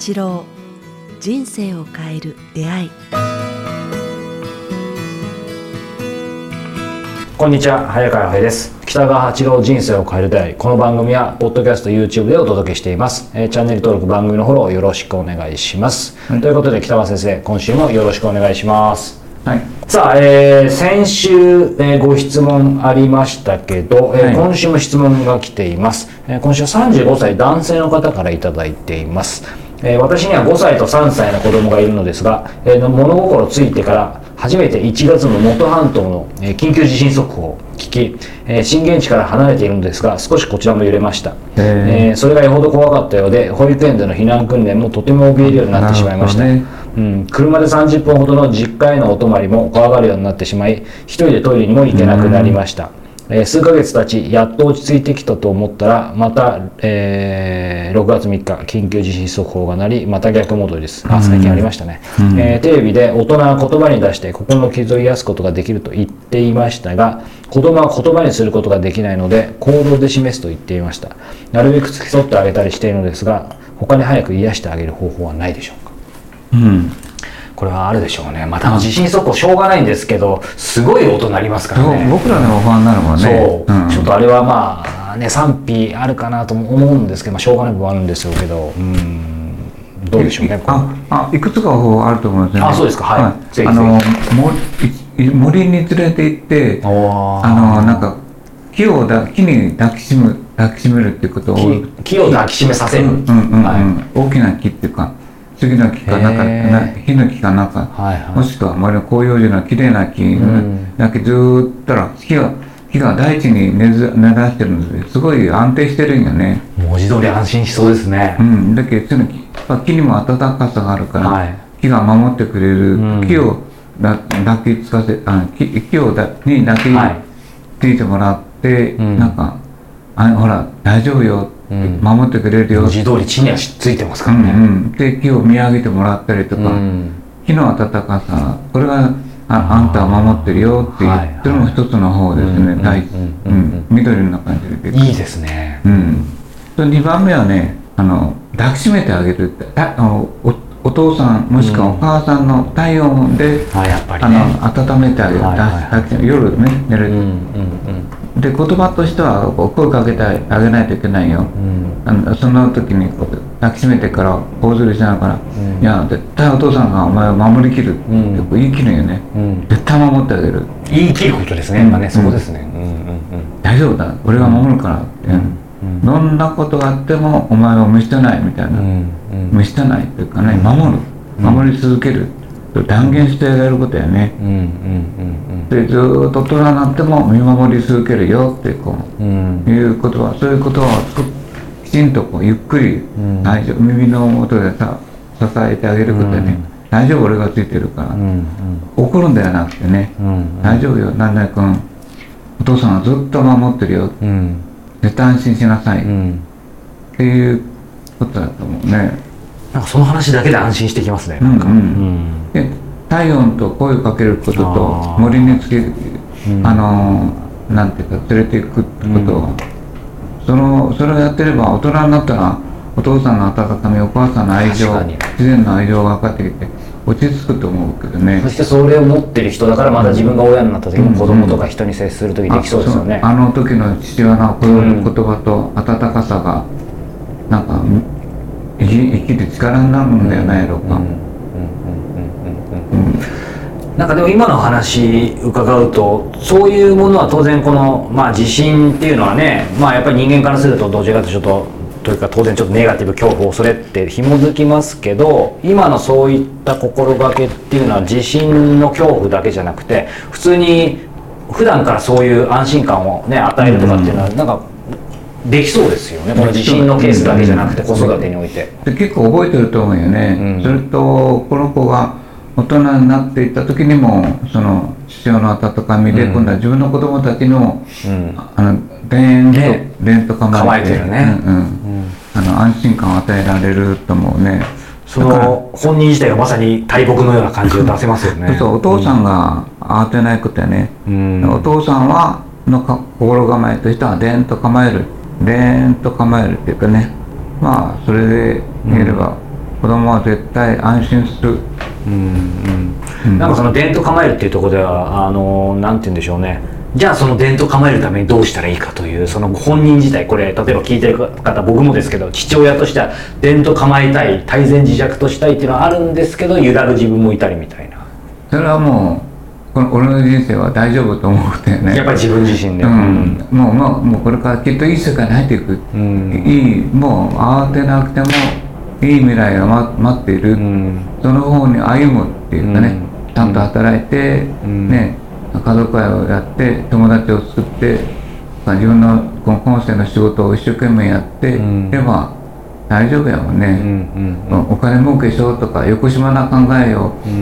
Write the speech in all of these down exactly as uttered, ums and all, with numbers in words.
八郎、人生を変える出会い。 こんにちは、早川洋平です。北川八郎、人生を変える出会い。この番組はポッドキャスト、YouTube でお届けしています。えー、チャンネル登録、番組のフォローよろしくお願いします、はい、ということで北川先生、今週もよろしくお願いします。はい、さあ、えー、先週、えー、ご質問ありましたけど、えーはい、今週も質問が来ています。えー、今週はさんじゅうごさい男性の方からいただいています。えー、私にはごさいとさんさいの子供がいるのですが、えー、物心ついてから初めていちがつの能登半島の、えー、緊急地震速報を聞き、えー、震源地から離れているのですが少しこちらも揺れました、えー、それがよほど怖かったようで保育園での避難訓練もとても怯えるようになってしまいました、ねうん、車でさんじゅっぷんほどの実家へのお泊まりも怖がるようになってしまい一人でトイレにも行けなくなりました、えー、数ヶ月経ちやっと落ち着いてきたと思ったらまた、えー、ろくがつみっか緊急地震速報が鳴りまた逆戻りです。あ、最近ありましたね、うんえー、テレビで大人は言葉に出して心の傷を癒すことができると言っていましたが子供は言葉にすることができないので行動で示すと言っていました。なるべく付き添ってあげたりしているのですが他に早く癒してあげる方法はないでしょうか。うんこれはあるでしょうね。また地震速報しょうがないんですけどすごい音鳴りますからね。 僕らでも不安になるもんね。 そう、うん、ちょっとあれはまあね賛否あるかなと思うんですけど、まあ、しょうがない部分あるんですけどうんどうでしょうね。 ああいくつか方法あると思うんですよね。 あそうですかはい、はい、ぜひぜひあの森に連れて行ってあのなんか木をだ木に抱きしむ抱きしめるっていうことを木, 木を抱きしめさせる、うんうんうんうんはい、大きな木っていうか次の木かなんかヒノキかなんか、はいはい、もしくは森の広葉樹のきれいな木、うん、だけずーっとら木が木が大地に根ざしてるのですごい安定してるんよね。 文字通り安心しそうですね。 うん、だけどその木にも温かさがあるから、はい、木が守ってくれる、うん、木を抱きつかせあ 木, 木をだに抱きついてもらって、はい、なんかあほら大丈夫ようん、守ってくれるよ。 文字通り地にはついてますからね、うんうん、 で木を見上げてもらったりとか、うん、木の温かさこれが あ, あんたを守ってるよっていう、はいはい、それも一つの方ですね。大地緑の感じでいいですね、 うん、とにばんめはねあの抱きしめてあげるってあの お, お父さんもしくはお母さんの体温で、うんあやっぱりね、あの温めてあげる、はいはいはい、夜ね寝る、うんうんうん、で言葉としては声かけてあげないといけないよ、うん、あのその時にこう抱きしめてから頬ずりしながら、うん、いや絶対お父さんがお前を守りきるって言い切るよね、うん、絶対守ってあげる言い切ることですね、うん、まあねそこですね、うんうんうん、 大丈夫だ俺が守るからって、うんうん、どんなことがあってもお前を見捨てないみたいな、うんうん、見捨てないっていうかね守る守り続ける、うん、断言してあげることやね、うんうんうんうん、でずっと大人になっても見守り続けるよってこう、うん、いうことはそういうことはきちんとこうゆっくり、うん、大丈夫耳の元でさ支えてあげることやね、うん、大丈夫俺がついてるから、うんうん、怒るんではなくてね、うんうん、大丈夫よなんだ君お父さんはずっと守ってるよ、うん、絶対安心しなさい、うん、っていうことだと思うね。 なんかその話だけで安心してきますね。 なんか、うんうん、で体温と声をかけることと森につける、うん、あのなんていうか連れていくってことを、うん、そのそれをやってれば大人になったらお父さんの温かみお母さんの愛情自然の愛情が分かってきて落ち着くと思うけどね。 そしてそれを持ってる人だからまだ自分が親になった時も子供とか人に接する時できそうですよね、 うんうん、あ, あの時の父親の言葉と温かさがなんか生きる力になるんではないやろうか。 なんかでも今の話伺うとそういうものは当然この、まあ、地震っていうのはね、まあ、やっぱり人間からするとどちらかというとというか当然ちょっとネガティブ恐怖恐れって紐づきますけど今のそういった心がけっていうのは地震の恐怖だけじゃなくて普通に普段からそういう安心感を、ね、与えるとかっていうのはなんかできそうですよね。この地震のケースだけじゃなくて子育てにおいてで結構覚えてると思うよね、うん、それとこの子が大人になっていった時にもその父親の温かみで、うん、今度は自分の子供たちの、うん、あの連と、ね、連と構えてるね、うんうんうん、あの安心感を与えられると思うね。 その本人自体がまさに大木のような感じを出せますよね。 そうそうお父さんが慌てないことやね、うん、お父さんはの心構えとしては連と構える連と構えるっていうかねまあそれで言えれば、うん、 子供は絶対安心する。 うんうん、なんかその伝統構えるっていうところではあのなんて言うんでしょうね、じゃあその伝統構えるためにどうしたらいいかというその本人自体、これ例えば聞いてる方、僕もですけど、父親としては伝統構えたい、泰然自若としたいっていうのはあるんですけど、揺らぐ自分もいたりみたいな。 それはもうこの俺の人生は大丈夫と思ってね、 やっぱり自分自身で、 うん、もう、まあ、もうこれからきっといい世界に入っていく、 うん、 いい、もう慌てなくてもいい未来が、ま、待っている、うん、その方に歩むっていうかね、うん、ちゃんと働いて、うん、ね、家族会をやって友達を作って、自分のこの今世の仕事を一生懸命やってれば大丈夫やもんね、うんうんうん、お金儲けしようとか横島な考えを、うん、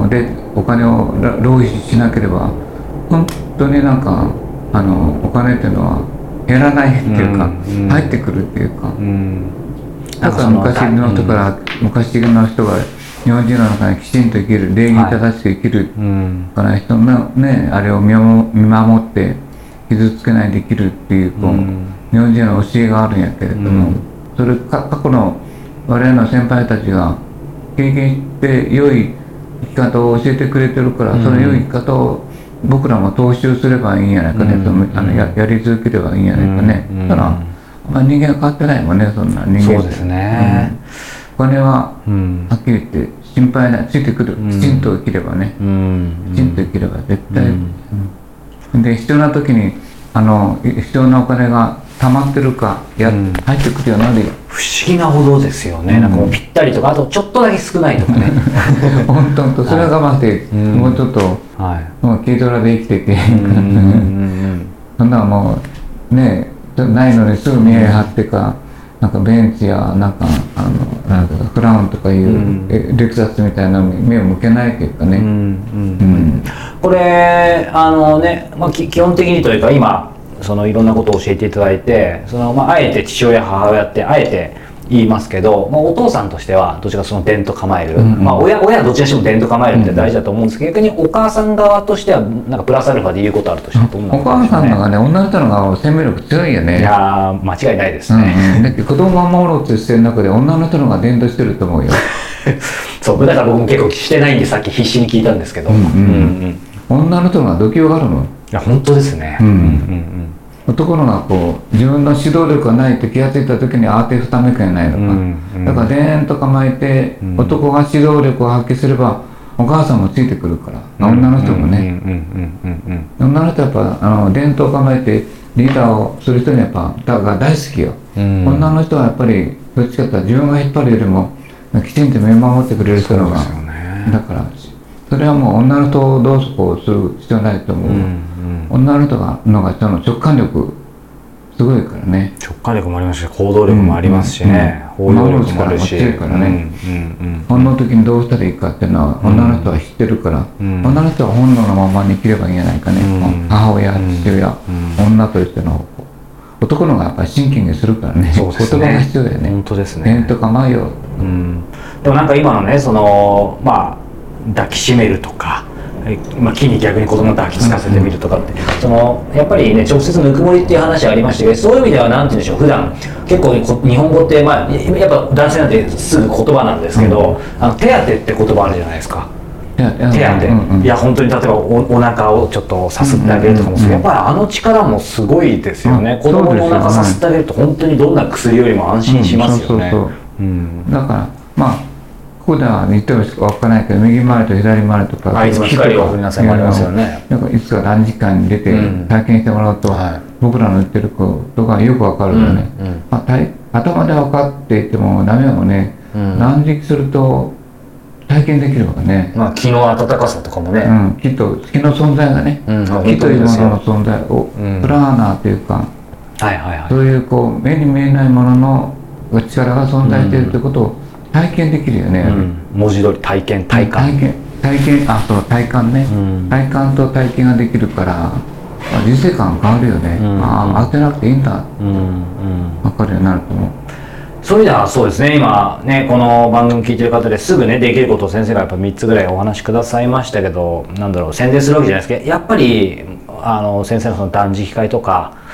でお金を浪費しなければ本当になんかあのお金っていうのは減らないっていうか、うんうん、入ってくるっていうか、うん、だから昔の人から、うん、昔の人が日本人の中にきちんと生きる、礼儀正しく生きるから人のね、あれを見守って傷つけないで生きるっていう、こう、うん、日本人の教えがあるんやけれども、うん、それか過去の我々の先輩たちが経験して良い生き方を教えてくれてるから、うん、その良い生き方を僕らも踏襲すればいいんやないかね、うん、あの や, やり続ければいいんやないかね、うん、だから、まあ、人間は変わってないもんね、そんな人間。 そうですね、 うん、お金ははっきり言って心配ない、ついてくる、うん、きちんと生きればね、うん、きちんと生きれば絶対、うんうん、で必要な時にあの必要なお金が溜まってるかや、うん、入ってくるようになるよ。 不思議なほどですよね、うん、なんかもうぴったりとか、あとちょっとだけ少ないとかね本当とそれは我慢して、はい、もうちょっと、はい、もう軽トラで生きていけへんからねそんなのもうねないのにすぐ見え張ってか、なんかベンツやなんかあのなんかクラウンとかいう、うん、レクサスみたいなのに目を向けないというかね、うんうんうん、 これあのね、まあ、基本的にというか今そのいろんなことを教えていただいて、その、まあ、あえて父親母親ってあえて言いますけど、まあ、お父さんとしてはどちらかその伝統構える、うんうん、まあ、親, 親はどちらしても伝統構えるって大事だと思うんですけど、逆にお母さん側としてはなんかプラスアルファで言うことあるとしたらどんなことでしょうね。 お母さんのがね、女の人のが生命力強いよね。 いやー間違いないですね、 うんうん、だって子供を守ろうってしてる中で女の人のが伝統してると思うよそうだから僕も結構してないんでさっき必死に聞いたんですけど、うんうんうんうん、女の人のが度胸があるの。 いや本当ですね、うんうんうん、 男のがこう自分の指導力がないと気がついた時に慌てふためくやないのか、うんうん、だからでーんと構えて、うん、男が指導力を発揮すればお母さんもついてくるから、うん、女の人もね、女の人はやっぱあの伝統を構えてリーダーをする人にやっぱだが大好きよ、うん、女の人はやっぱりどっちかというと自分が引っ張るよりもきちんと見守ってくれる人のが、ね、だからそれはもう女の人をどうこうする必要ないと思う、うんうん、女の人がのがその直感力すごいからね。 直感力もありますし行動力もありますしね、 うんうんうん、守る力も強いからね、本能的にどうしたらいいかっていうのは女の人は知ってるから、うん、女の人は本能のままに生きればいいんじゃないかね、うん、母親父親、うん、女としての男の方がやっぱりシンキングするからね、そうですね、言葉が必要だよね。 本当ですね。 伝統構えよう、うん、 でもなんか今のねそのまあ抱きしめるとか、まあ、木に逆に子供を抱きつかせてみるとかって、うん、そのやっぱりね直接ぬくもりっていう話ありましたけど、そういう意味ではなんて言うんでしょう、普段結構日本語って、まあ、やっぱ男性なんてすぐ言葉なんですけど、うん、あの手当てって言葉あるじゃないですか。手当て、うんうん、いや本当に例えば お, お腹をちょっとさすってあげるとかも、うんうんうん、やっぱりあの力もすごいですよね、うん、子供のお腹さすってあげると本当にどんな薬よりも安心しますよね。 だからまあここでは言ってもしか分からないけど右回りと左回りとか、 あいつも光を送りなさいもありますよね。 なんかいつか何時間に出て体験してもらうと、うんはい、僕らの言ってることがよく分かるよね、うんうんまあ、頭で分かっていてもダメもね、うん、何時すると体験できるわね、 まあ、気の温かさとかもね、 うん、気と気の存在がね、うん、気というものの存在を、うん、プラーナーというか、はいはいはい、そういうこう目に見えないものの力が存在しているということを体験できるよね、うん、 文字通り体験体感体験体験あそう体感ね、うん、体感と体験ができるから人生観変わるよね、うん、ああ当てなくていいんだ、うんうん、分かるようになると思う。 そういう意味ではそうですね、今ねこの番組聞いてる方ですぐねできることを先生がやっぱみっつぐらいお話しくださいましたけど、なんだろう宣伝するわけじゃないですけど、やっぱりあの先生のその断食会とか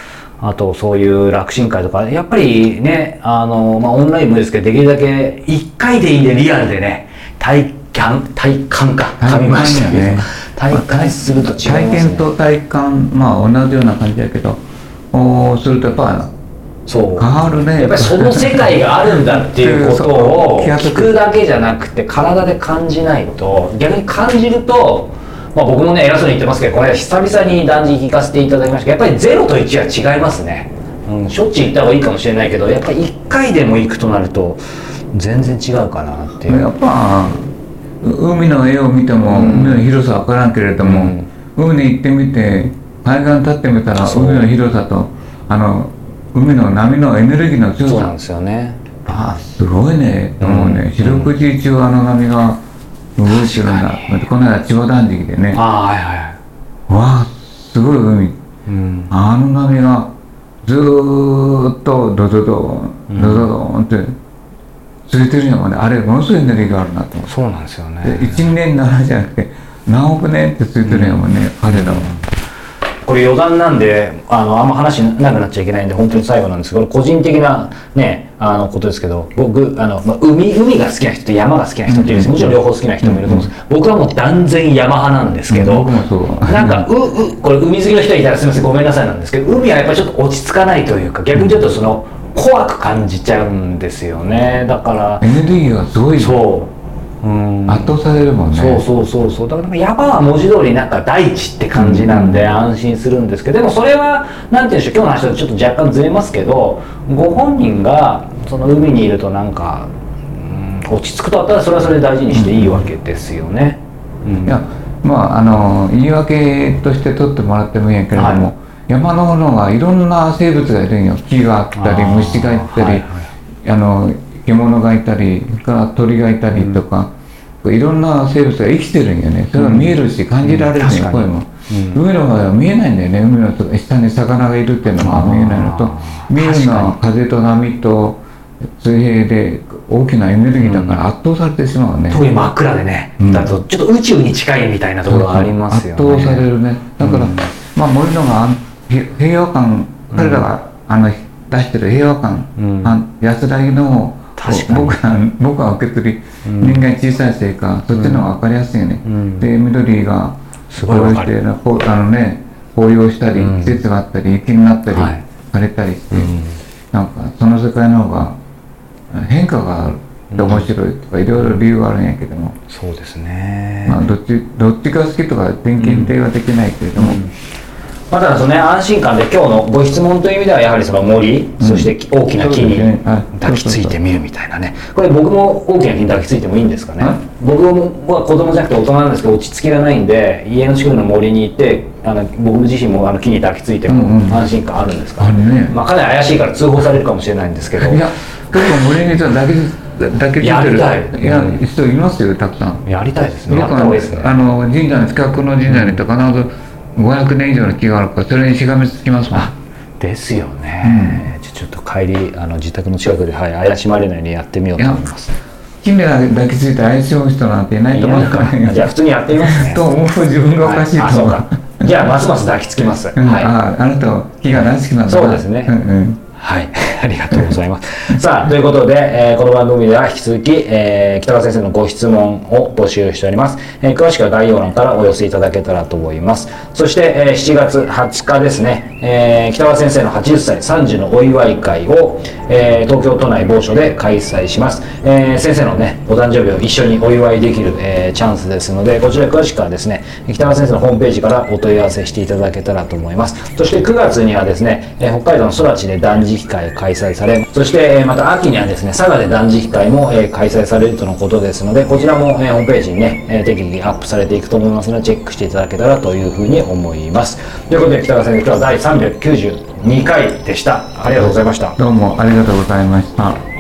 あとそういう楽神会とかやっぱりねあの、まあ、オンラインもですけどできるだけいっかいでいいんでリアルでね体感体感か噛みましたね体感すると違いますね。 体験と体感まあ同じような感じだけどおするとやっぱそう変わるね。 やっぱりその世界があるんだっていうことを聞くだけじゃなくて体で感じないと逆に感じると、まあ、僕もね偉そうに言ってますけどこれ久々に断食聞かせていただきましたけどやっぱりゼロといちは違いますね、うん、しょっちゅう行った方がいいかもしれないけどやっぱりいっかいでも行くとなると全然違うかなっていう。 やっぱ海の絵を見ても、うん、海の広さは分からんけれども、うん、海に行ってみて海岸立ってみたら海の広さとあの海の波のエネルギーの強さそうなんですよね。 ああすごいねと思うね、四六時中あの波が動いてるんだ。この間千葉断食でねああはいはいわあすごい海、 うん、 あの波がずーっとドドドンドドドンって続いてるのもねあれものすごいエネルギーがあるなと思って。 そうなんですよね。 いちねんの話じゃなくて何億年って続いてるのもね、うん、彼らは。 これ余談なんであのあんま話なくなっちゃいけないんで本当に最後なんですけど個人的なねあのことですけど僕あの、まあ、海, 海が好きな人と山が好きな人っていうんです、うん、もちろん両方好きな人もいると思うんです、うん、僕はもう断然山派なんですけど、うん、なんかううこれ海好きの人いたらすみませんごめんなさいなんですけど海はやっぱりちょっと落ち着かないというか逆にちょっとその怖く感じちゃうんですよね。だからエネルギーがすごいそううん、 圧倒されるもんね。 そうそうそうそうだから山は文字通りなんか大地って感じなんで安心するんですけど、でもそれはなんていうんでしょう今日の話とちょっと若干ずれますけどご本人がその海にいるとなんか、うん、落ち着くとあったらそれはそれで大事にしていいわけですよね、うんうん、 いやまああの言い訳として取ってもらってもいいんやけれども、はい、山のものがいろんな生物がいるんよ。木があったり虫がいたり、はいはい、あの獣がいたりから鳥がいたりとか、うん、いろんな生物が生きてるんよね。それは見えるし感じられるんよ、声も、うん、海の場合は見えないんだよね。海の下に魚がいるっていうのが見えないのと見えるのは風と波と水平で大きなエネルギーだから圧倒されてしまうね、うん、 特に真っ暗でね、うん、だとちょっと宇宙に近いみたいなところがありますよね。 圧倒されるね。だから、うん、まあ森のが平和感、彼らがあの出してる平和感、うん、安らぎの僕は僕は受け取り、うん、人間小さいせいかそっちの方が分かりやすいよね、うん、で緑が紅葉してあのね紅葉したり、うん、季節があったり雪になったり、はい、枯れたりして、うん、なんかその世界の方が変化があるって面白いとかいろいろ理由があるんやけども、 そうですね、 まあ、どっちどっちが好きとか点検定はできないけれども、 うんうんまあ、ただそのね安心感で今日のご質問という意味ではやはりその森、うん、そして大きな木に抱きついてみるみたいなね。これ僕も大きな木に抱きついてもいいんですかね。僕は子供じゃなくて大人なんですけど落ち着きがないんで家の近くの森に行ってあの僕自身もあの木に抱きついても安心感あるんですか、うんうんねまあ、かなり怪しいから通報されるかもしれないんですけどいや結構森に抱き抱きついてるやりたいいや人いますよたくさん。 やりたいですね。やった方がいいですね。 あの神社の近くの神社にと必ずごひゃくねん以上の木があるからそれにしがみつきますもん。 ですよね、うん、じゃちょっと帰りあの自宅の近くで、はい、怪しまれないようにやってみようと思います。 木に抱きついて怪しむ人なんていないと思うから、 じゃあ普通にやってみますねと思う自分がおかしいと思う、 はい、じゃあますます抱きつきます、 うんはい、あ, あなたは木が大好きなんだな。 そうですね、うんうんはいありがとうございますさあということで、えー、この番組では引き続き、えー、北川先生のご質問を募集しております、えー、詳しくは概要欄からお寄せいただけたらと思います。そして、えー、しちがつはつかですね、えー、北川先生のはちじゅっさいさんじのお祝い会を、えー、東京都内某所で開催します、えー、先生のねお誕生日を一緒にお祝いできる、えー、チャンスですのでこちら詳しくはですね北川先生のホームページからお問い合わせしていただけたらと思います。そしてくがつにはですね、えー、北海道の空知で断食会を開催されそしてまた秋にはですね佐賀で断食会も開催されるとのことですのでこちらもホームページにね適宜アップされていくと思いますのでチェックしていただけたらというふうに思います。ということで北川先生今日はだいさんびゃくきゅうじゅうにかいでした。ありがとうございました。 どうもありがとうございました。